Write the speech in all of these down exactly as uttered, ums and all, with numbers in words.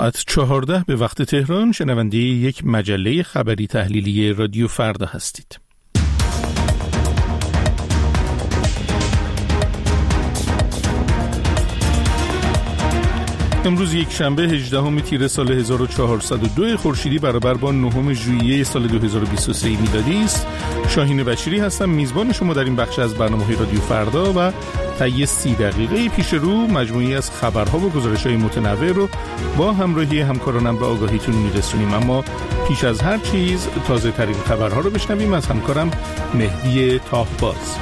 ساعت چهارده به وقت تهران شنونده یک مجله خبری تحلیلی رادیو فردا هستید. امروز یک شنبه هجدهم تیر سال هزار و چهارصد و دو خورشیدی برابر با نهم ژوئیه سال دو هزار و بیست و سه میلادی است. شاهین بشیری هستم، میزبان شما در این بخش از برنامه رادیو فردا و طی سی دقیقه پیش رو مجموعی از خبرها و گزارش‌های متنوع رو با همراهی همکارانم به آگاهیتون میرسونیم. اما پیش از هر چیز تازه ترین خبرها رو بشنویم از همکارم مهدی تاهباز.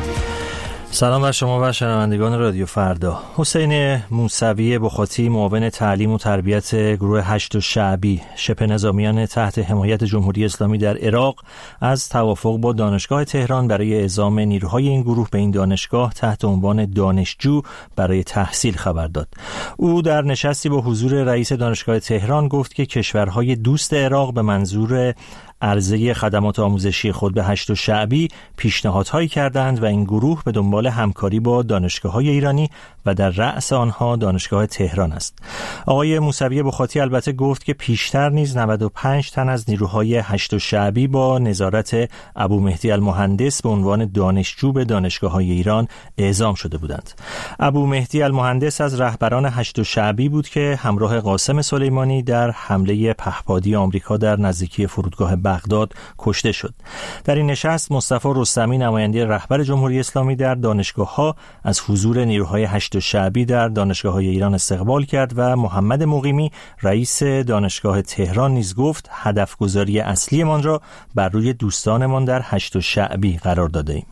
سلام بر شما و شنوندگان رادیو فردا. حسین موسوی بخاطی، معاون تعلیم و تربیت گروه هشت شعبی شبه نظامیان تحت حمایت جمهوری اسلامی در عراق، از توافق با دانشگاه تهران برای اعزام نیروهای این گروه به این دانشگاه تحت عنوان دانشجو برای تحصیل خبر داد. او در نشستی با حضور رئیس دانشگاه تهران گفت که کشورهای دوست عراق به منظور عرضه خدمات آموزشی خود به هشت شعبی پیشنهادهایی کردند و این گروه به دنبال همکاری با دانشگاه‌های ایرانی و در رأس آنها دانشگاه تهران است. آقای موسوی بخاطی البته گفت که پیشتر نیز نود و پنج تن از نیروهای هشت شعبی با نظارت ابو مهدی المهندس به عنوان دانشجو به دانشگاه‌های ایران اعزام شده بودند. ابو مهدی المهندس از رهبران هشت شعبی بود که همراه قاسم سلیمانی در حمله پهپادی آمریکا در نزدیکی فرودگاه بغداد کشته شد. در این نشست مصطفی رستمی، نماینده رهبر جمهوری اسلامی در دانشگاه‌ها، از حضور نیروهای هشت شعبی در دانشگاه‌های ایران استقبال کرد و محمد مقیمی، رئیس دانشگاه تهران، نیز گفت هدفگذاری اصلیمان را بر روی دوستانمان در هشت شعبی قرار داده‌ایم.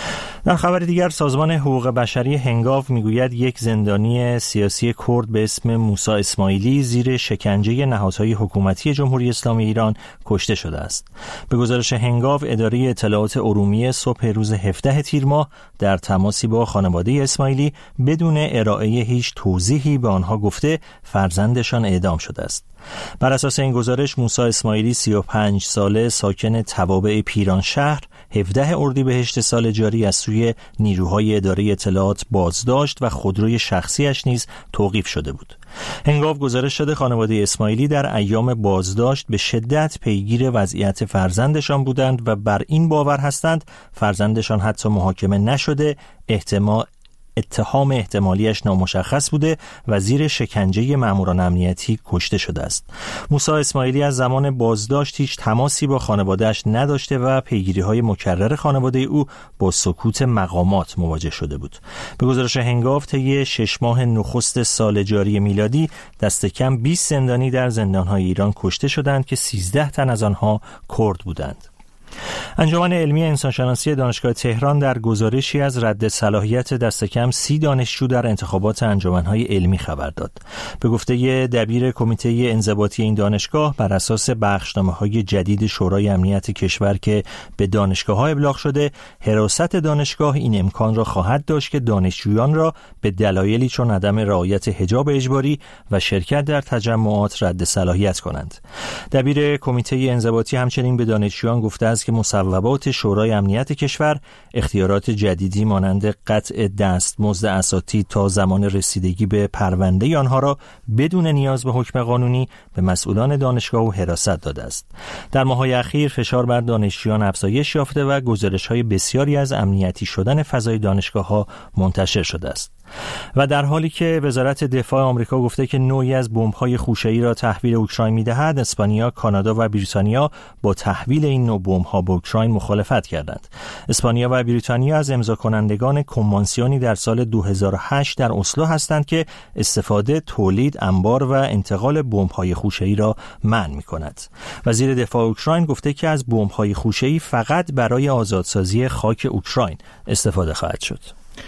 در خبر دیگر، سازمان حقوق بشری هنگاو میگوید یک زندانی سیاسی کرد به اسم موسی اسماعیلی زیر شکنجه نهادهای حکومتی جمهوری اسلامی ایران کشته شده است. به گزارش هنگاو، اداره اطلاعات ارومیه صبح روز هفدهم تیر ماه در تماسی با خانواده اسماعیلی بدون ارائه هیچ توضیحی به آنها گفته فرزندشان اعدام شده است. بر اساس این گزارش، موسی اسماعیلی سی و پنج ساله، ساکن توابع پیرانشهر، هفدهم اردیبهشت سال جاری از سوی نیروهای اداره اطلاعات بازداشت و خودروی شخصیش نیز توقیف شده بود. هنگاو گزارش داده خانواده اسماعیلی در ایام بازداشت به شدت پیگیر وضعیت فرزندشان بودند و بر این باور هستند فرزندشان حتی محاکمه نشده، احتمال اتهام احتمالیش نامشخص بوده و زیر شکنجه ماموران امنیتی کشته شده است. موسی اسماعیلی از زمان بازداشت هیچ تماسی با خانواده‌اش نداشته و پیگیری‌های مکرر خانواده او با سکوت مقامات مواجه شده بود. به گزارش هنگاو، طی شش ماه نخست سال جاری میلادی دست کم بیست زندانی در زندان‌های ایران کشته شدند که سیزده تن از آنها کرد بودند. انجمن علمی انسانشناسی دانشگاه تهران در گزارشی از رد صلاحیت دست کم سی دانشجو در انتخابات انجمن‌های علمی خبر داد. به گفته دبیر کمیته انضباطی این دانشگاه، بر اساس بخشنامه‌های جدید شورای امنیت کشور که به دانشگاه‌ها ابلاغ شده، حراست دانشگاه این امکان را خواهد داشت که دانشجویان را به دلایلی چون عدم رعایت حجاب اجباری و شرکت در تجمعات رد صلاحیت کنند. دبیر کمیته انضباطی همچنین به دانشجویان گفته است که مصوبات شورای امنیت کشور اختیارات جدیدی مانند قطع دستمزد اساتید تا زمان رسیدگی به پرونده آنها را بدون نیاز به حکم قانونی به مسئولان دانشگاه و حراست داده است. در ماه‌های اخیر فشار بر دانشجویان افزایش یافته و گزارش‌های بسیاری از امنیتی شدن فضای دانشگاه‌ها منتشر شده است. و در حالی که وزارت دفاع آمریکا گفته که نوعی از بمب‌های خوشه‌ای را تحویل اوکراین می‌دهد، اسپانیا، کانادا و بریتانیا با تحویل این نوع بمب‌ها به اوکراین مخالفت کردند. اسپانیا و بریتانیا از امضا کنندگان کنوانسیونی در سال دو هزار و هشت در اسلو هستند که استفاده، تولید، انبار و انتقال بمب‌های خوشه‌ای را منع می‌کند. وزیر دفاع اوکراین گفته که از بمب‌های خوشه‌ای فقط برای آزادسازی خاک اوکراین استفاده خواهد شد.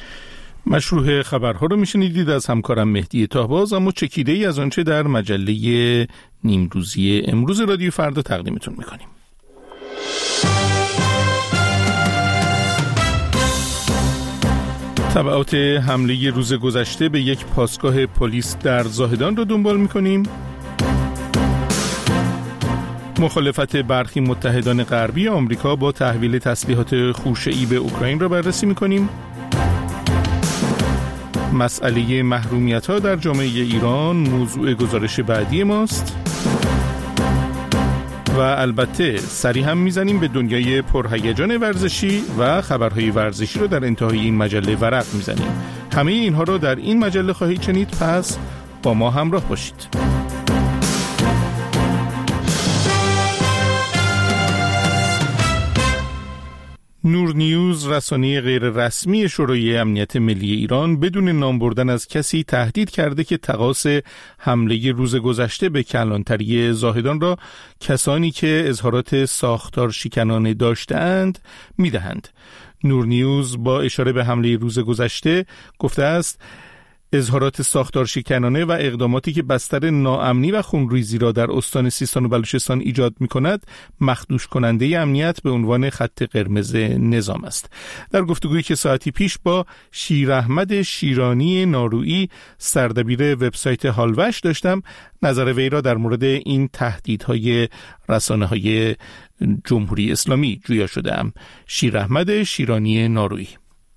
مشروع خبرها رو میشنیدید از همکارم مهدی تاهباز، اما چکیده ای از آنچه در مجله نیمروزی امروز رادیو فردا تقدیمتون میکنیم. تبعات حمله روز گذشته به یک پاسگاه پلیس در زاهدان رو دنبال میکنیم. مخالفت برخی متحدان غربی آمریکا با تحویل تسلیحات خوشه‌ای به اوکراین را بررسی میکنیم. مسئله محرومیت‌ها در جامعه ایران موضوع گزارش بعدی ماست و البته سری هم میزنیم به دنیای پرهیجان ورزشی و خبرهای ورزشی رو در انتهای این مجله ورق میزنیم. همه اینها رو در این مجله خواهید شنید، پس با ما همراه باشید. نور نیوز، رسانه غیر رسمی شورای امنیت ملی ایران، بدون نام بردن از کسی تهدید کرده که تقاص حمله روز گذشته به کلانتری زاهدان را کسانی که اظهارات ساختار شکنانه داشتند میدهند. نور نیوز با اشاره به حمله روز گذشته گفته است اظهارات ساختار شکنانه و اقداماتی که بستر ناامنی و خونریزی را در استان سیستان و بلوچستان ایجاد می‌کند مخدوش کننده امنیت به عنوان خط قرمز نظام است. در گفتگویی که ساعتی پیش با شیراحمد شیرانی نارویی، سردبیر وبسایت هالوش داشتم، نظر وی را در مورد این تهدیدهای رسانه‌های جمهوری اسلامی جویا شده‌ام. شیراحمد شیرانی نارویی: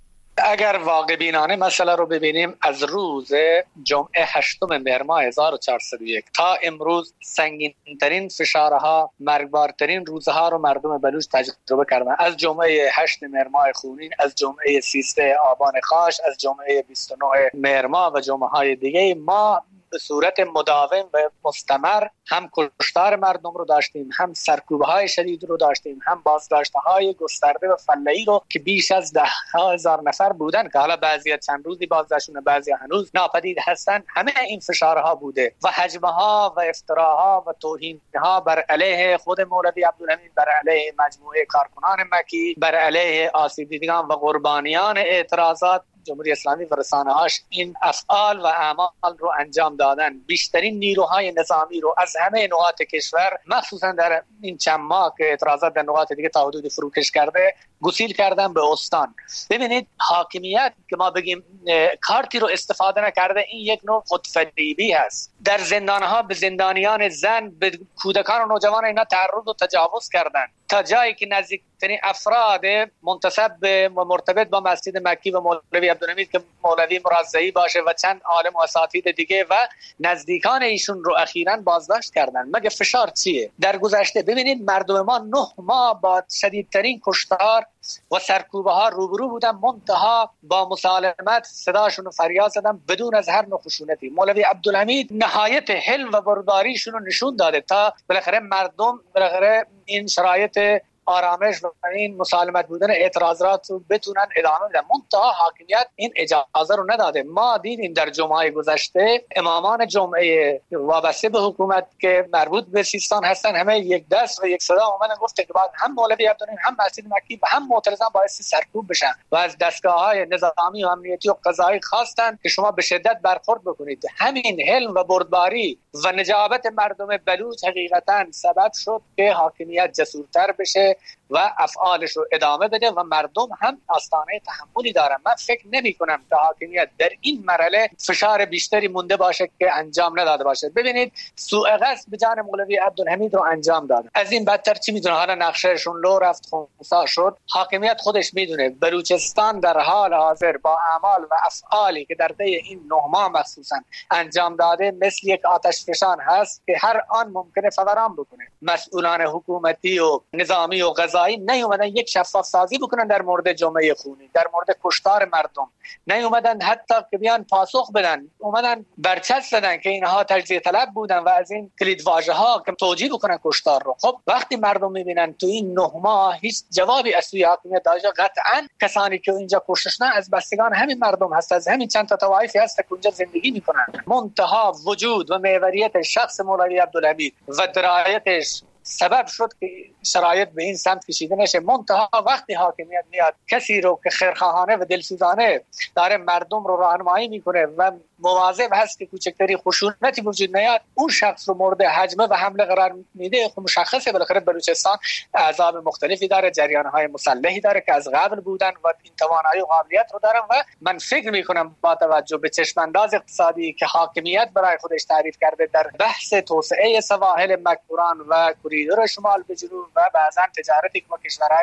اگر واقع بینانه مسئله رو ببینیم، از روز جمعه هشتم مهر ماه هزار و چهارصد و یک تا امروز سنگین ترین فشارها، مرگبارترین روزها رو مردم بلوچ تجربه کردن. از جمعه هشت مهر ماه خونین، از جمعه سیزده آبان خاش، از جمعه بیست و نه مهر ماه و جمعه های دیگه ما به صورت مداوم و مستمر هم کشتار مردم رو داشتیم، هم سرکوب‌های شدید رو داشتیم، هم بازداشت‌های گسترده و فله‌ای رو که بیش از ده هزار نفر بودن که حالا بعضی چند روزی بازداشتشون، بعضی هنوز ناپدید هستن. همه این فشارها بوده و هجمه‌ها و افتراها و توهین‌ها بر علیه خود مولوی عبدالحمید، بر علیه مجموعه کارکنان مکی، بر علیه آسیب دیدگان و قربانیان اعتراضات. جمهوری اسلامی و رسانه‌هاش این افعال و اعمال رو انجام دادن. بیشترین نیروهای نظامی رو از همه نقاط کشور، مخصوصا در این چند ماه که اعتراضات در نقاط دیگه تا حدود فروکش کرده، گسیل کردن به استان. ببینید، حاکمیت که ما بگیم کارتی رو استفاده نکرده، این یک نوع خودفریبی هست. در زندانها به زندانیان زن، به کودکان و نوجوان اینا تعرض و تجاوز کردن، تا جایی که نزدیکترین افراد منتسب به مرتبط با مسجد مکی و مولوی عبدالحمید که مولوی مرزایی باشه و چند عالم و اساتید دیگه و نزدیکان ایشون رو اخیراً بازداشت کردن. مگه فشار چیه؟ در گذشته ببینید مردم ما نه ماه با شدیدترین کشتار و سرکوبه ها روبرو بودن، منتها با مسالمت صداشون رو فریاد زدن بدون از هر نوع خشونتی. مولوی عبدالحمید نهایت حلم و بردباریشون رو نشون داده تا بالاخره مردم بالاخره این شرایط آرامش و این مسالمت بودن اعتراضات رو بتونن ادامه بدن. منتها حاکمیت این اجازه رو نداده. ما دیدیم در جمعه گذشته امامان جمعه وابسته به حکومت که مربوط به سیستان هستن همه یک دست و یک صدا اومدن گفته که بعد هم مولوی عبدالحمید هم مسجد مکی و هم معترضان باعث سرکوب بشن و از دستگاه‌های نظامی و امنیتی و قضایی خواستن که شما به شدت برخورد بکنید. همین حلم و بردباری و نجابت مردم بلوچ حقیقتا سبب شد که حاکمیت جسورتر بشه و افعالش رو ادامه بده و مردم هم آستانه تحملی دارن. من فکر نمی کنم که حاکمیت در این مرحله فشار بیشتری مونده باشه که انجام نداده باشه. ببینید سوء قصد به جان مولوی عبدالحمید رو انجام دادن. از این بدتر چی میدونه؟ حالا نقشهشون لو رفت، خونسا شد. حاکمیت خودش میدونه بلوچستان در حال حاضر با اعمال و افعالی که در طی این نه ماه مخصوصا انجام داده مثل یک آتش فشان هست که هر آن ممکنه فوران بکنه. مسئولان حکومتی و نظامی و قضایی نیومدن یک شفاف سازی بکنن در مورد جمعه خونی، در مورد کشتار مردم. نیومدن حتی که بیان پاسخ بدن، اومدن برچسب زدن که اینها تجزیه طلب بودن و از این کلید واژه ها که توجیه بکنن کشتار رو. خب وقتی مردم میبینن تو این نه ماه هیچ جوابی از سوی حاکمیت داده، قطعا کسانی که اینجا کشته شدن از بستگان همین مردم هست، از همین چند تا طوایفی هست که اونجا زندگی میکنن. منتها وجود و محوریت شخص مولوی عبدالحمید و درایتش سبب شد که شرایط به این سمت کشیده نشه. منتها وقتی حاکمیت میاد کسی رو که خیرخواهانه و دلسوزانه داره مردم رو راهنمایی میکنه و مواظب هست که کوچکتری خشونتی وجود نیاد، اون شخص رو مورد هجمه و حمله قرار میده. خب مشخصه بالاخره بلوچستان احزاب مختلفی داره، جریان‌های مسلحی داره که از قبل بودن و این توانایی و قابلیت رو دارن و من فکر میکنم با توجه به چشمانداز اقتصادی که حاکمیت برای خودش تعریف کرده در بحث توسعه سواحل مکبوران و کوریدور شمال به جنوب و بعضا تجارتی که با کشورهای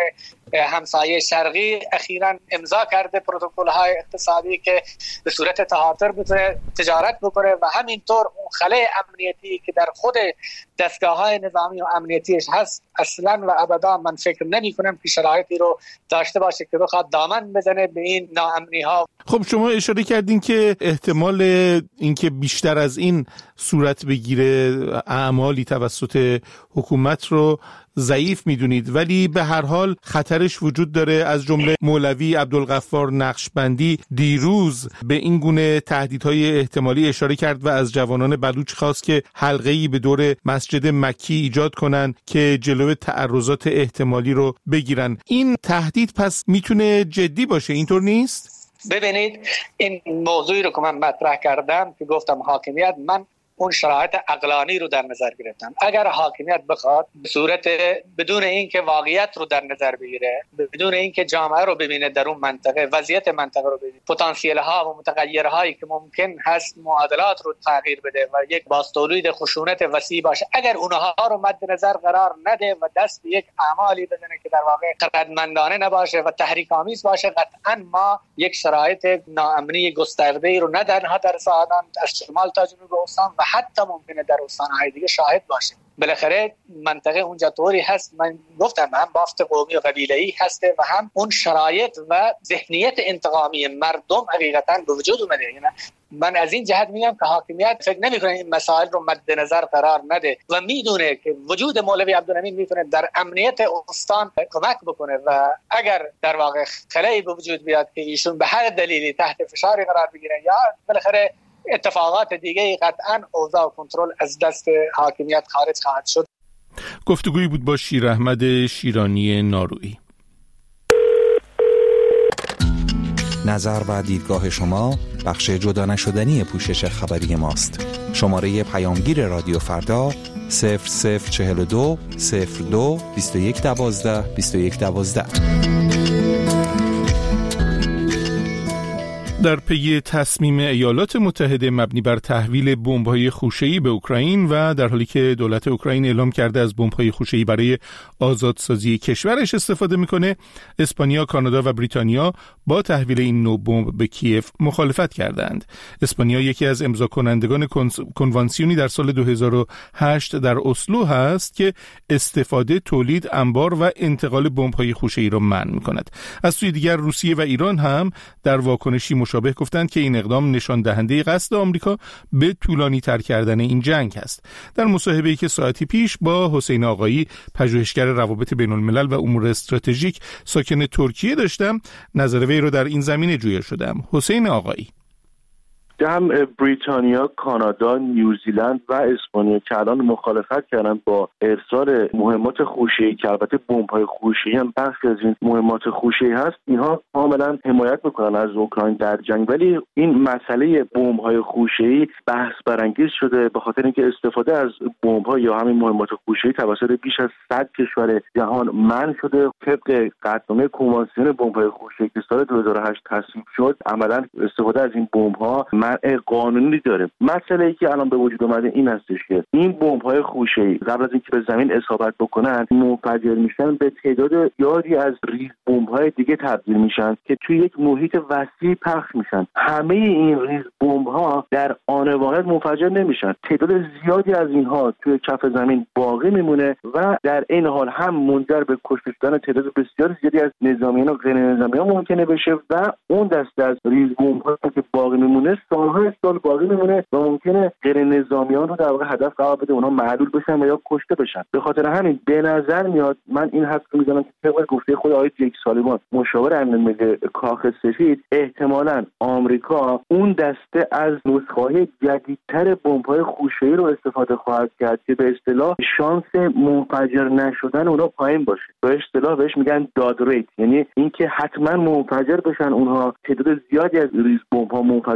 همسایه شرقی اخیراً امضا کرده پروتکل‌های اقتصادی که به صورت تهاتر بتونه تجارت بکنه و همینطور اون خلأ امنیتی که در خود دستگاه‌های نظامی و امنیتیش هست اصلاً و ابدا من فکر نمی‌کنم که شرایطی رو داشته باشه که بخواد دامن بزنه به این ناامنی‌ها. خب شما اشاره کردین که احتمال اینکه بیشتر از این صورت بگیره اعمالی توسط حکومت رو ضعیف میدونید، ولی به هر حال خطرش وجود داره. از جمله مولوی عبدالغفار نقشبندی دیروز به این گونه تهدیدهای احتمالی اشاره کرد و از جوانان بلوچ خواست که حلقه‌ای به دور مسجد مکی ایجاد کنن که جلوی تعرضات احتمالی رو بگیرن. این تهدید پس میتونه جدی باشه، اینطور نیست؟ ببینید این موضوعی رو که من مطرح کردم که گفتم حاکمیت، من اون شرایط عقلانی رو در نظر گرفتم. اگر حاکمیت بخواد به صورت بدون اینکه واقعیت رو در نظر بگیره، بدون اینکه جامعه رو ببینه، در اون منطقه وضعیت منطقه رو ببینه، پتانسیل ها و متغیرهایی که ممکن هست معادلات رو تغییر بده و یک باستولید خشونت وسیع باشه، اگر اونها رو مد نظر قرار نده و دست به یک اعمالی بزنه که در واقع خردمندانه نباشه و تحریک آمیز باشه، قطعا ما یک شرایط ناامنی گسترده رو نه تنها در ساعدان از شمال تا جنوب استان و حتی ممکنه در استان‌های دیگه شاهد باشیم. بالاخره منطقه اونجا طوری هست، من گفتم هم بافت قومی و قبیله‌ای هسته و هم اون شرایط و ذهنیت انتقامی مردم حقیقتاً به وجود اومده. یعنی من از این جهت میگم که حاکمیت فکر نمی‌کنه این مسائل رو مد نظر قرار نده و میدونه که وجود مولوی عبدالامین میتونه در امنیت استان کمک بکنه و اگر در واقع خلایی به وجود بیاد که ایشون به هر دلیلی تحت فشاری قرار بگیره یا بالاخره اتفاقات دیگه، قطعاً اوضاع و کنترل از دست حاکمیت خارج خواهد شد. گفتگویی بود با شیر احمد شیرانی نارویی. نظر و دیدگاه شما بخش جدا نشدنی پوشش خبری ماست. شماره پیامگیر رادیو فردا صفر صفر چهل و دو صفر دو بیست و یک دوازده بیست و یک دوازده. در پی تصمیم ایالات متحده مبنی بر تحویل بمب‌های خوشه‌ای به اوکراین و در حالی که دولت اوکراین اعلام کرده از بمب‌های خوشه‌ای برای آزادسازی کشورش استفاده می‌کنه، اسپانیا، کانادا و بریتانیا با تحویل این نوع بمب به کیف مخالفت کردند. اسپانیا یکی از امضا کنندگان کنوانسیونی در سال دو هزار و هشت در اسلو هست که استفاده، تولید، انبار و انتقال بمب‌های خوشه‌ای را منع می‌کند. از سوی دیگر روسیه و ایران هم در واکنشی مشابه گفتند که این اقدام نشان دهنده قصد آمریکا به طولانی تر کردن این جنگ است. در مصاحبه‌ای که ساعتی پیش با حسین آقایی، پژوهشگر روابط بین الملل و امور استراتژیک ساکن ترکیه داشتم، نظر وی را در این زمینه جویا شدم. حسین آقایی: هم بریتانیا، کانادا، نیوزیلند و اسپانیا که الان مخالفت کردن با ارسال مهمات خوشه‌ای که البته بمب‌های خوشه‌ای هم بخشی از این مهمات خوشه‌ای هست، اینها کاملا حمایت میکنن از اوکراین در جنگ. ولی این مسئله بمب‌های خوشه‌ای بحث برانگیز شده به خاطر اینکه استفاده از بمب‌ها یا همین مهمات خوشه‌ای توسط بیش از صد کشور جهان منع شده. طبق قطعنامه کنوانسیون بمب‌های خوشه‌ای که سال دو هزار و هشت تصویب شد، عملاً استفاده از این بمب‌ها منع قانونی داره. مسئله‌ای که الان به وجود اومده این هستش که این بمب‌های خوشه‌ای قبل از اینکه به زمین اصابت بکنن منفجر میشن، به تعداد زیادی از ریز بمب‌های دیگه تبدیل میشن که توی یک محیط وسیع پخش میشن. همه این ریز بمب‌ها در آن واحد منفجر نمیشن. تعداد زیادی از اینها توی کف زمین باقی میمونه و در این حال هم منجر به کشته شدن تعداد بسیار زیادی از نظامیان و غیر نظامیان ممکنه بشه و اون دسته از ریز بمب‌ها که باقی میمونه سالهای سال باقی میمونه و ممکنه غیر نظامیان رو در واقع هدف قرار بده، اونها معلول بشن و یا کشته بشن. به خاطر همین به نظر میاد، من این حدس رو میزنم که طبق گفته خود آقای جک سالیوان، مشاور امن ملی کاخ سفید، احتمالاً آمریکا اون دسته از نسخه‌های جدیدتر بمب‌های خوشه‌ای رو استفاده خواهد کرد که به اصطلاح شانس منفجر نشدن اونها پایین باشه. به اصطلاح بهش میگن داد ریت، یعنی اینکه حتما منفجر بشن اونها، تعداد زیادی از ریز بمب‌ها منفجر بشن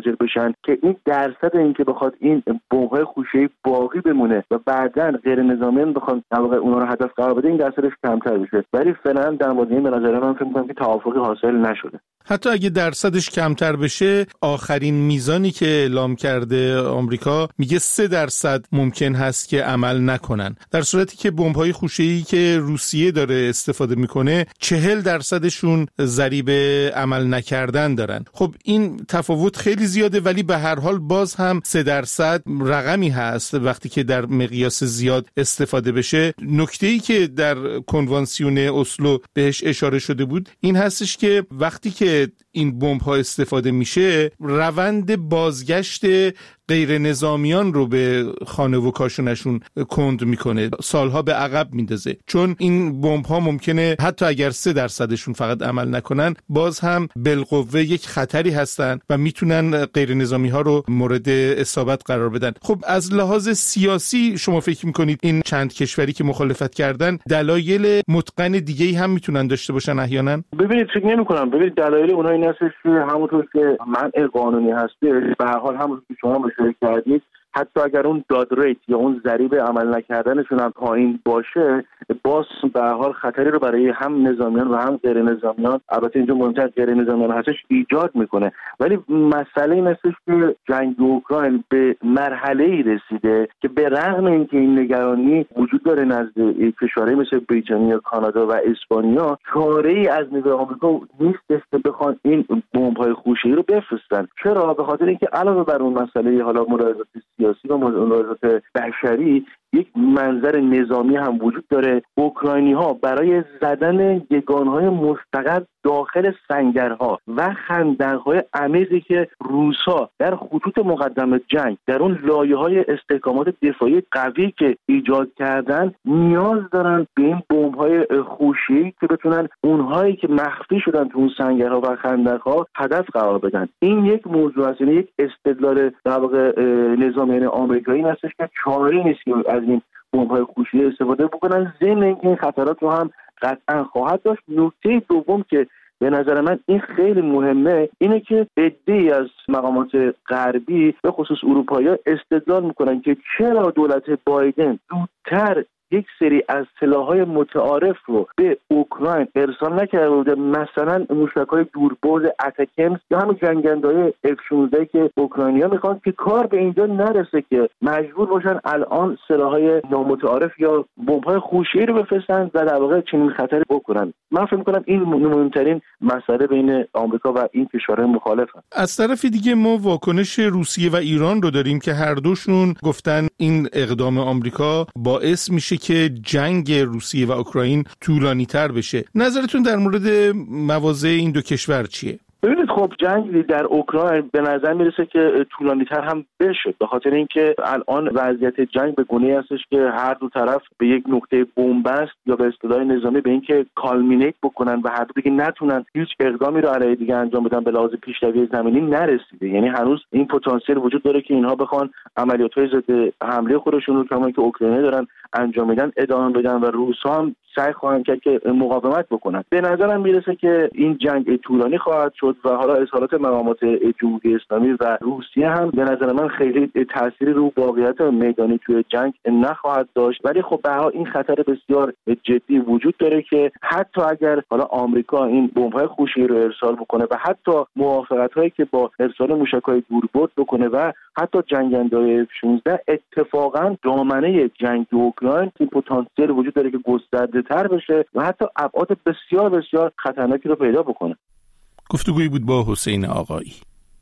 بکنن که این درصد اینکه بخواد این بمب‌های خوشه‌ای باقی بمونه و بعداً غیر نظامیان بخوان در واقع اونها رو هدف قرار بده این درصدش کمتر بشه. ولی فعلا در مورد این به نظر من فکر می‌کنم که توافقی حاصل نشده. حتی اگه درصدش کمتر بشه، آخرین میزانی که اعلام کرده آمریکا میگه سه درصد ممکن هست که عمل نکنن، در صورتی که بمب‌های خوشه‌ای که روسیه داره استفاده میکنه چهل درصدشون ضریب عمل نکردن دارن. خب این تفاوت خیلی زیاده، ولی به هر حال باز هم سه درصد رقمی هست وقتی که در مقیاس زیاد استفاده بشه. نکته‌ای که در کنوانسیون اسلو بهش اشاره شده بود این هستش که وقتی که این بمب‌ها استفاده میشه، روند بازگشت غیر نظامیان رو به خانه و کاشونشون کند میکنه، سالها به عقب میندازه، چون این بمب‌ها ممکنه حتی اگر سه درصدشون فقط عمل نکنن باز هم بالقوه یک خطری هستن و میتونن غیر نظامی ها رو مورد اصابت قرار بدن. خب از لحاظ سیاسی شما فکر میکنید این چند کشوری که مخالفت کردن دلایل متقن دیگه‌ای هم میتونن داشته باشن احیانا؟ ببینید فکر نمی‌کنم. ببینید دلایل اونها این هستش که همونطور که منع قانونی هسته، به هر حال همونطور که شما مشاهده کردید، حتی اگر اون داد ریت یا اون ضریب عمل نکردنشون هم پایین باشه، باز به هر حال خطری رو برای هم نظامیان و هم غیر نظامیان، البته اینجا مهمتر غیر نظامیان هستش، ایجاد میکنه. ولی مسئله این هستش که جنگ اوکراین به مرحله‌ای رسیده که به رغم اینکه این نگرانی وجود داره نزد کشورهای مثل بریتانیا، کانادا و اسپانیا، چاره‌ای از نظام آمریکا نیستش که بخوان این بمب‌های خوشه‌ای رو بفرستن. چرا؟ به خاطر اینکه علاوه بر اون مسئله حالا ملاحظات سیاسی و ملاحظات بشری، یک منظر نظامی هم وجود داره. اوکراینی‌ها برای زدن یگان‌های مستقر داخل سنگرها و خندق‌های عمیقی که روس‌ها در خطوط مقدم جنگ در اون لایه‌های استحکامات دفاعی قوی که ایجاد کردن نیاز دارن به این بمب‌های خوشه‌ای که بتونن اونهایی که مخفی شدن تو اون سنگرها و خندق‌ها هدف قرار بدن. این یک موضوع است، یعنی یک استدلال در واقع نظامیان آمریکایی هستش که چاره‌ای نیست که از این بمب‌های خوشه‌ای استفاده بکنن، ضمن اینکه این خطرات رو هم قطعا خواهد داشت. نکته دوم که به نظر من این خیلی مهمه اینه که عده‌ای از مقامات غربی به خصوص اروپایی‌ها استدلال میکنن که چرا دولت بایدن زودتر یک سری از سلاح‌های متعارف رو به اوکراین ارسال نکرده بوده، مثلا موشک‌های دوربرد اتکمز یا همین جنگنده‌های اف شانزده که اوکراینی‌ها میخوان، که کار به اینجا نرسه که مجبور باشن الان سلاح‌های نامتعارف یا بمب‌های خوشه‌ای رو بفرستن و در واقع چنین خطری بکنن. من فکر می‌کنم این مهمترین مسئله بین آمریکا و این کشورهای مخالف هست. از طرف دیگه ما واکنش روسیه و ایران رو داریم که هر دوشون گفتن این اقدام آمریکا باعث میشه که جنگ روسیه و اوکراین طولانی تر بشه. نظرتون در مورد مواضع این دو کشور چیه؟ ببینید خب جنگ در اوکراین به نظر میرسه که طولانی تر هم بشه، به خاطر اینکه الان وضعیت جنگ به گونه‌ای هستش که هر دو طرف به یک نقطه بنبست یا به اصطلاح نظامی به اینکه کالمینیت بکنن و هر دو دیگه نتونن هیچ اقدامی رو علیه دیگه انجام بدن به لحاظ پیشروی زمینی نرسیده. یعنی هنوز این پتانسیل وجود داره که اینها بخوان عملیات‌های ضد حمله خودشون رو کما که اوکراینی دارن انجام میدن ادامه بدن و روس‌ها هم سعی خواهند کرد که مقاومت بکنن. به نظرم میرسه که این جنگ طولانی خواهد شد و حالا اظهارات مقامات جمهوری اسلامی و روسیه هم به نظر من خیلی تأثیری رو واقعیت میدانی توی جنگ نخواهد داشت. ولی خب به هر حال این خطر بسیار جدی وجود داره که حتی اگر حالا آمریکا این بمب‌های خوشه‌ای رو ارسال بکنه و حتی موافقت‌هایی که با ارسال موشک‌های دوربرد بکنه و حتی جنگنده‌های اف شانزده، اتفاقا دامنه جنگ اوکراین این پتانسیل وجود داره که گسترده تر بشه و حتی ابعاد بسیار بسیار خطرناکی رو پیدا بکنه. گفتگویی بود با حسین آقایی.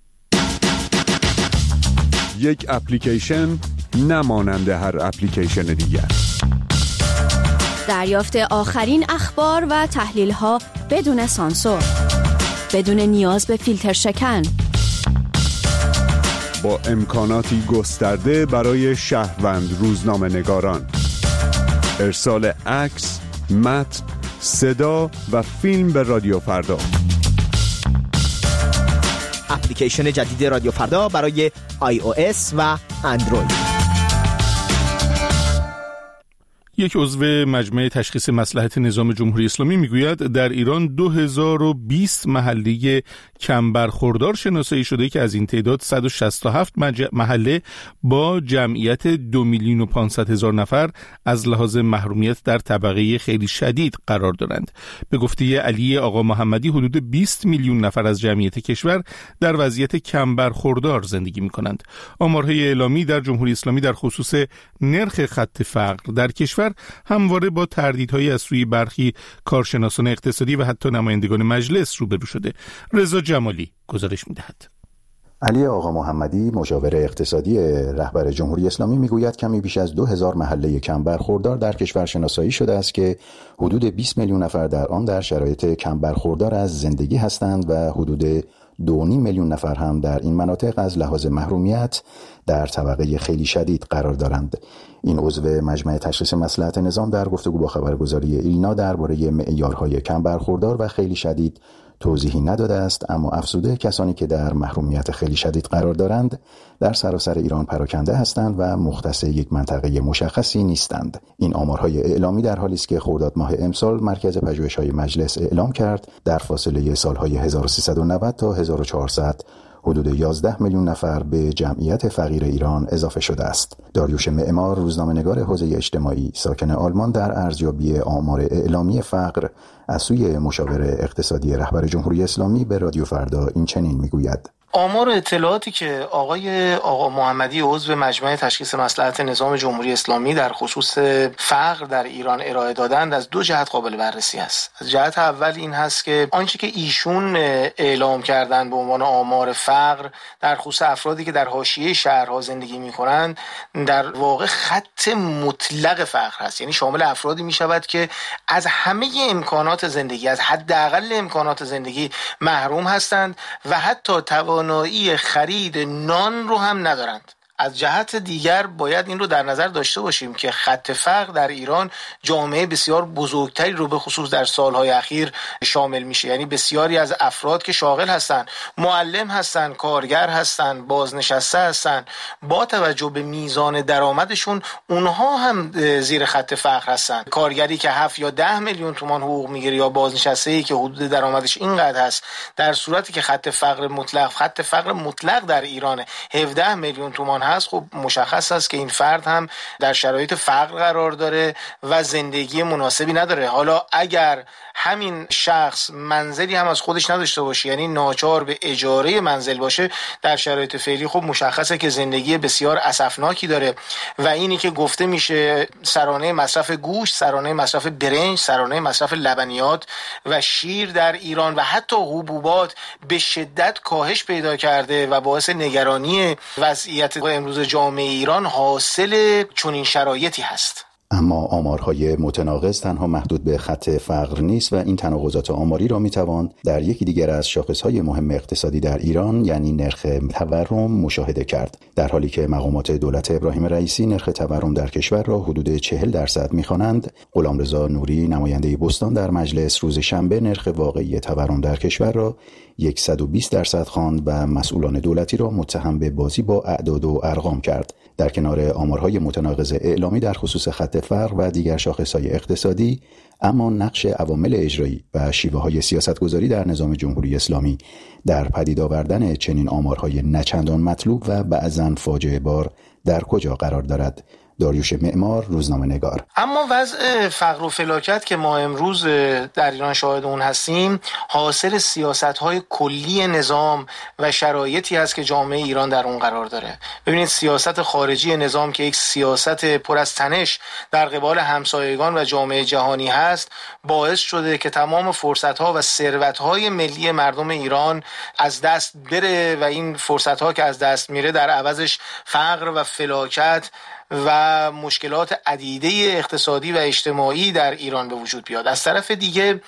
یک اپلیکیشن نمانند هر اپلیکیشن دیگر. دریافت آخرین اخبار و تحلیل‌ها بدون سانسور، بدون نیاز به فیلتر شکن، با امکاناتی گسترده برای شهروند روزنامه‌نگاران. ارسال عکس، متن، صدا و فیلم به رادیو فردا. اپلیکیشن جدید رادیو فردا برای آی او اس و اندروید. یک عضو مجمع تشخیص مصلحت نظام جمهوری اسلامی میگوید در ایران دو هزار و بیست محله کم برخوردار شناسایی شده که از این تعداد صد و شصت و هفت محله با جمعیت دو میلیون و پانصد هزار نفر از لحاظ محرومیت در طبقه خیلی شدید قرار دارند. به گفته علی آقا محمدی حدود بیست میلیون نفر از جمعیت کشور در وضعیت کم برخوردار زندگی می‌کنند. آمارهای اعلامی در جمهوری اسلامی در خصوص نرخ خط فقر در کشور همواره با تردیدهای از سوی برخی کارشناسان اقتصادی و حتی نمایندگان مجلس روبرو شده. رضا جمالی گزارش می‌دهد. علی آقا محمدی مشاور اقتصادی رهبر جمهوری اسلامی میگوید کمی بیش از دو هزار محله کم برخوردار در کشور شناسایی شده است که حدود بیست میلیون نفر در آن در شرایط کم برخوردار از زندگی هستند و حدود دو و نیم میلیون نفر هم در این مناطق از لحاظ محرومیت در طبقه خیلی شدید قرار دارند. این عضو مجمع تشخیص مصلحت نظام در گفتگو با خبرگزاری ایلنا درباره معیارهای کم برخوردار و خیلی شدید توضیحی نداده است، اما افزوده کسانی که در محرومیت خیلی شدید قرار دارند در سراسر ایران پراکنده هستند و مختص یک منطقه مشخصی نیستند. این آمارهای اعلامی در حالی است که خرداد ماه امسال مرکز پژوهش‌های مجلس اعلام کرد در فاصله سالهای هزار و سیصد و نود تا هزار و چهارصد حدود یازده میلیون نفر به جمعیت فقیر ایران اضافه شده است. داریوش معمار، روزنامه‌نگار حوزه اجتماعی ساکن آلمان، در ارزیابی آمار اعلامی فقر از سوی مشاور اقتصادی رهبر جمهوری اسلامی به رادیو فردا این چنین میگوید: آمار اطلاعاتی که آقای آقا محمدی عضو مجمع تشخیص مصلحت نظام جمهوری اسلامی در خصوص فقر در ایران ارائه دادند از دو جهت قابل بررسی است. جهت اول این هست که آنچه که ایشون اعلام کردند به عنوان آمار فقر در خصوص افرادی که در حاشیه شهرها زندگی می‌کنند در واقع خط مطلق فقر هست، یعنی شامل افرادی می‌شود که از همه امکانات زندگی، از حداقل امکانات زندگی محروم هستند و حتی توانایی خرید نان رو هم ندارند. از جهت دیگر باید این رو در نظر داشته باشیم که خط فقر در ایران جامعه بسیار بزرگتری رو به خصوص در سالهای اخیر شامل میشه، یعنی بسیاری از افراد که شاغل هستن، معلم هستن، کارگر هستن، بازنشسته هستن، با توجه به میزان درآمدشون اونها هم زیر خط فقر هستن. کارگری که هفت یا ده میلیون تومان حقوق میگیره یا بازنشسته‌ای که حدود درآمدش اینقدر هست، در صورتی که خط فقر مطلق خط فقر مطلق در ایران هفده میلیون تومان هست، خب مشخص است که این فرد هم در شرایط فقر قرار داره و زندگی مناسبی نداره. حالا اگر همین شخص منزلی هم از خودش نداشته باشه، یعنی ناچار به اجاره منزل باشه، در شرایط فعلی خب مشخصه که زندگی بسیار اسفناکی داره و اینی که گفته میشه سرانه مصرف گوشت، سرانه مصرف برنج، سرانه مصرف لبنیات و شیر در ایران و حتی حبوبات به شدت کاهش پیدا کرده و باعث نگرانی وضعیت امروز جامعه ایران حاصل چنین شرایطی هست. اما آمارهای متناقض تنها محدود به خط فقر نیست و این تناقضات آماری را میتوان در یکی دیگر از شاخصهای مهم اقتصادی در ایران، یعنی نرخ تورم، مشاهده کرد. در حالی که مقامات دولت ابراهیم رئیسی نرخ تورم در کشور را حدود چهل درصد میخوانند، غلامرضا نوری، نماینده بستان، در مجلس روز شنبه نرخ واقعی تورم در کشور را صد و بیست درصد خواند و مسئولان دولتی را متهم به بازی با اعداد و ارقام کرد. در کنار آمارهای متناقض اعلامی در خصوص خط فقر و دیگر شاخصهای اقتصادی، اما نقش عوامل اجرایی و شیوه‌های سیاستگذاری در نظام جمهوری اسلامی در پدید آوردن چنین آمارهای نچندان مطلوب و بعضاً فاجعه بار در کجا قرار دارد؟ داریوش معمار، روزنامه‌نگار. اما وضع فقر و فلاکت که ما امروز در ایران شاهد اون هستیم حاصل سیاست‌های کلی نظام و شرایطی است که جامعه ایران در اون قرار داره. ببینید سیاست خارجی نظام که یک سیاست پر از تنش در قبال همسایگان و جامعه جهانی هست، باعث شده که تمام فرصت‌ها و ثروت‌های ملی مردم ایران از دست بره و این فرصت‌ها که از دست میره در عوضش فقر و فلاکت و مشکلات عدیده اقتصادی و اجتماعی در ایران به وجود بیاد. از طرف دیگه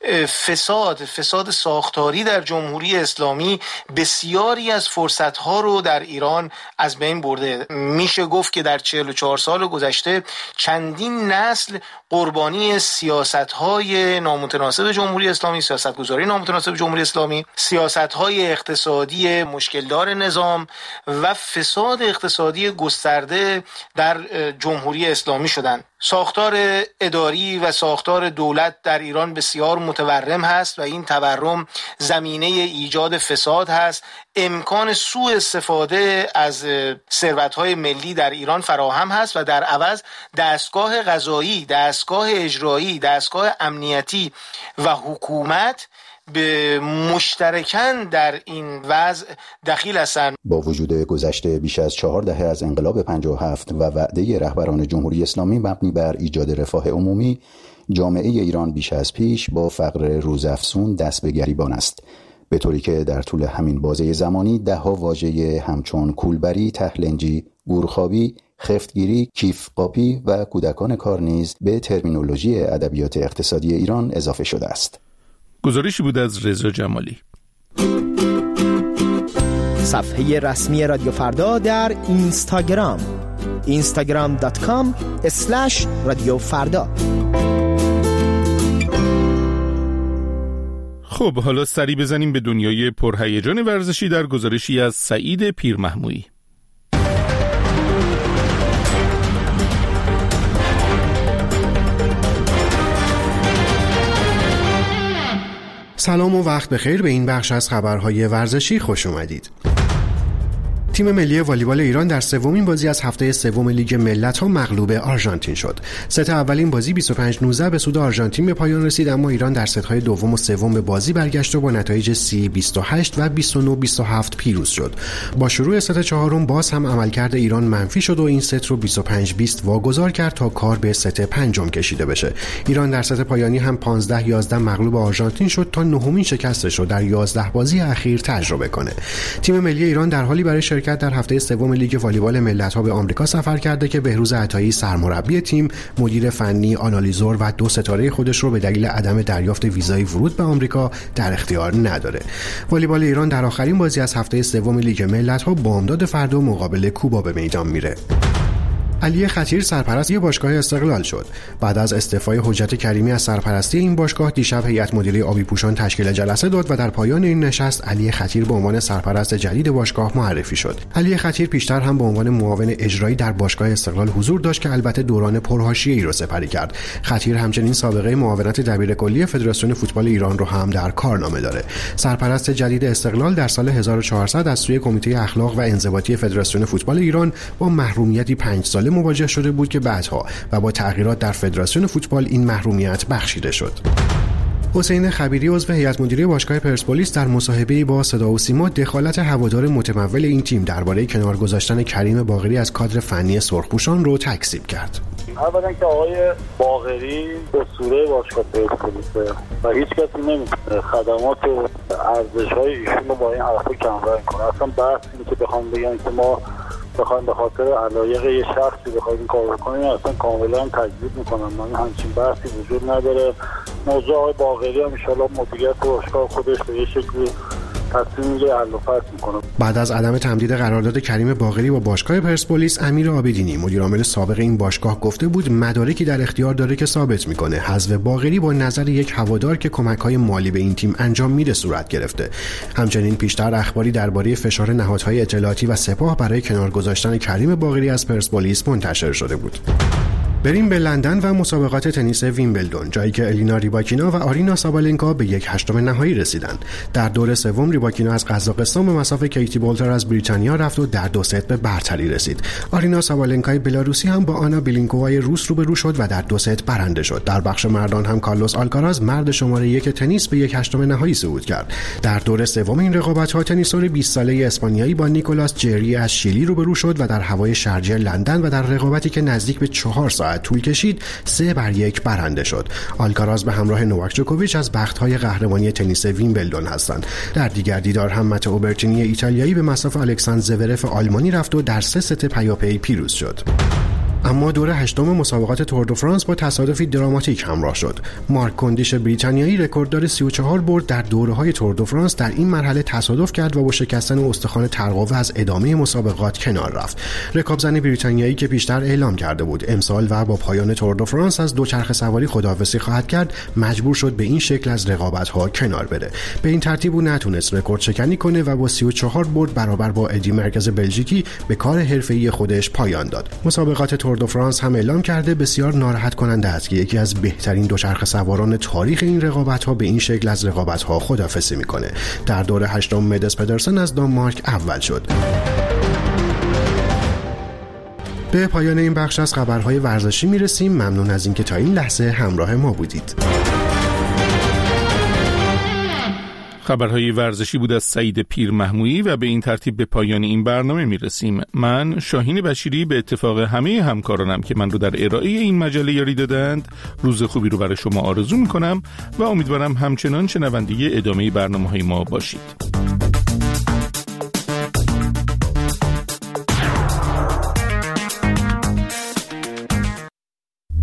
فساد فساد ساختاری در جمهوری اسلامی بسیاری از فرصت‌ها رو در ایران از بین برده. میشه گفت که در چهل و چهار سال گذشته چندین نسل قربانی سیاست‌های نامتناسب جمهوری اسلامی، سیاست‌گذاری نامتناسب جمهوری اسلامی، سیاست‌های اقتصادی مشکلدار نظام و فساد اقتصادی گسترده در جمهوری اسلامی شدند. ساختار اداری و ساختار دولت در ایران بسیار متورم هست و این تورم زمینه ایجاد فساد هست. امکان سوء استفاده از ثروت‌های ملی در ایران فراهم هست و در عوض دستگاه قضایی، دستگاه اجرایی، دستگاه امنیتی و حکومت به مشترکاً در این وضع دخیل هستند. با وجود گذشته بیش از چهار دهه از انقلاب پنجاه و هفت و وعده رهبران جمهوری اسلامی مبنی بر ایجاد رفاه عمومی، جامعه ایران بیش از پیش با فقر روزافزون دست به گریبان است، به طوری که در طول همین بازه زمانی ده‌ها واژه همچون کولبری، تهلنجی، گورخوابی، خفتگیری، کیف قاپی و کودکان کار نیز به ترمینولوژی ادبیات اقتصادی ایران اضافه شده است. گزارشی بود از رضا جمالی. صفحه رسمی رادیو فردا در اینستاگرام اینستاگرام دات کام اسلش رادیو فردا. خب حالا سری بزنیم به دنیای پرهیجان ورزشی در گزارشی از سعید پیرمحمویی. سلام و وقت بخیر، به این بخش از خبرهای ورزشی خوش اومدید. تیم ملی والیبال ایران در سومین بازی از هفته سوم لیگ ملت‌ها مغلوب آرژانتین شد. ست اولین بازی بیست و پنج نوزده به سود آرژانتین به پایان رسید، اما ایران در ست‌های دوم و سوم به بازی برگشت و با نتایج سی بیست و هشت و بیست و نه بیست و هفت پیروز شد. با شروع ست چهارم باز هم عملکرد ایران منفی شد و این ست رو بیست و پنج بیست واگذار کرد تا کار به ست پنجم کشیده بشه. ایران در ست پایانی هم پانزده یازده مغلوب آرژانتین شد تا نهمین شکستش رو در یازده بازی اخیر تجربه کنه. تیم ملی ایران در حالی برای شرکت در هفته سوم لیگ والیبال ملت‌ها به آمریکا سفر کرده که بهروز عطایی سرمربی تیم، مدیر فنی، آنالیزور و دو ستاره خودش رو به دلیل عدم دریافت ویزای ورود به آمریکا در اختیار نداره. والیبال ایران در آخرین بازی از هفته سوم لیگ ملت‌ها بامداد فردا مقابل کوبا به میدان میره. علی خطیر سرپرست باشگاه استقلال شد. بعد از استعفای حجت کریمی از سرپرستی این باشگاه، دیشب هیئت مدیره آبی پوشان تشکیل جلسه داد و در پایان این نشست علی خطیر به عنوان سرپرست جدید باشگاه معرفی شد. علی خطیر پیشتر هم به عنوان معاون اجرایی در باشگاه استقلال حضور داشت که البته دوران پرحاشیه‌ای رو سپری کرد. خطیر همچنین سابقه معاونت دبیرکلی فدراسیون فوتبال ایران رو هم در کارنامه داره. سرپرست جدید استقلال در سال هزار و چهارصد از سوی کمیته اخلاق و انضباطی فدراسیون فوتبال ایران با محرومیتی پنج ساله مواجه شده بود که بعدها و با تغییرات در فدراسیون فوتبال این محرومیت بخشیده شد. حسین خبیری عضو هیئت مدیره باشگاه پرسپولیس در مصاحبه‌ای با صدا و سیما دخالت هوادار متمول این تیم درباره کنار گذاشتن کریم باقری از کادر فنی سرخپوشان رو تکذیب کرد. اولا که آقای باقری اسطوره باشگاه پرسپولیس و هیچ کسی نمی‌تونه خدمات و ارزش‌های ایشون رو با این حرفا کمرنگ کنه. اصلا بحث این که بخوام بگم که ما بخوایم به خاطر علایق یه شخصی بخوایم این کار بکنیم اصلا کاملا تکذیب میکنم. من همچین بحثی وجود نداره. موضوع آقای باقری هم انشالله مدیریت باشگاه خودش به یه شکلی تصمیم میگیره حل و فصل میکنه. بعد از عدم تمدید قرارداد کریم باقری با باشگاه پرسپولیس، امیر عابدینی مدیر عامل سابق این باشگاه گفته بود مدارکی در اختیار داره که ثابت میکنه حذف باقری با نظر یک هوادار که کمک‌های مالی به این تیم انجام میده صورت گرفته. همچنین پیشتر اخباری درباره فشار نهادهای اطلاعاتی و سپاه برای کنار گذاشتن کریم باقری از پرسپولیس منتشر شده بود. بریم به لندن و مسابقات تنیس ویمبلدون، جایی که الینا ریباکینا و آرینا سابالنکا به یک هشتم نهایی رسیدند. در دور سوم ریباکینا از قزاقستان به مصاف کیتی بولتر از بریتانیا رفت و در دو ست به برتری رسید. آرینا سابالنکای بلاروسی هم با آنا بیلینکووای روس روبرو شد و در دو ست برنده شد. در بخش مردان هم کارلوس آلکاراز مرد شماره یک تنیس به یک هشتم نهایی صعود کرد. در دور سوم این رقابت‌ها تنیسور بیست ساله اسپانیایی با نیکولاس جری از شیلی روبرو شد و در هوای شرجه لندن و در رقابتی که نزدیک به چهار ساعت طول کشید سه بر یک برنده شد. آلکاراز به همراه نوواک جوکوویچ از بخت‌های قهرمانی تنیس ویمبلدون هستند. در دیگر دیدار هم ماتئو برتینی ایتالیایی به مصاف الکساندر زورف آلمانی رفت و در سه ست پیاپی پیروز شد. اما دور هشتم مسابقات تور دو فرانس با تصادفی دراماتیک همراه شد. مارک کندیش بریتانیایی رکورددار سی و چهار برد در دوره‌های تور دو فرانس در این مرحله تصادف کرد و با شکستن استخوان ترقوه از ادامه مسابقات کنار رفت. رکابزن بریتانیایی که پیشتر اعلام کرده بود امسال و با پایان تور دو فرانس از دوچرخه سواری خداحافظی خواهد کرد، مجبور شد به این شکل از رقابت‌ها کنار بره. به این ترتیب او نتونست رکورد شکنی کنه و با سی و چهار برد برابر با ادی مرکز بلژیکی به کار حرفه‌ای خودش پایان داد. مسابقات تور دو فرانس هم اعلام کرده بسیار ناراحت کننده است که یکی از بهترین دوچرخه سواران تاریخ این رقابت‌ها به این شکل از رقابت‌ها خداحافظی می‌کنه. در دور هشتم مدس پدرسن از دانمارک اول شد. به پایان این بخش از خبرهای ورزشی میرسیم. ممنون از اینکه تا این لحظه همراه ما بودید. خبرهای ورزشی بود از سعید پیر محمویی و به این ترتیب به پایان این برنامه میرسیم. من شاهین بشیری به اتفاق همه همکارانم که من رو در ارائه این مجله یاری دادند روز خوبی رو برای شما آرزو میکنم و امیدوارم همچنان شنونده ادامه برنامه‌های ما باشید.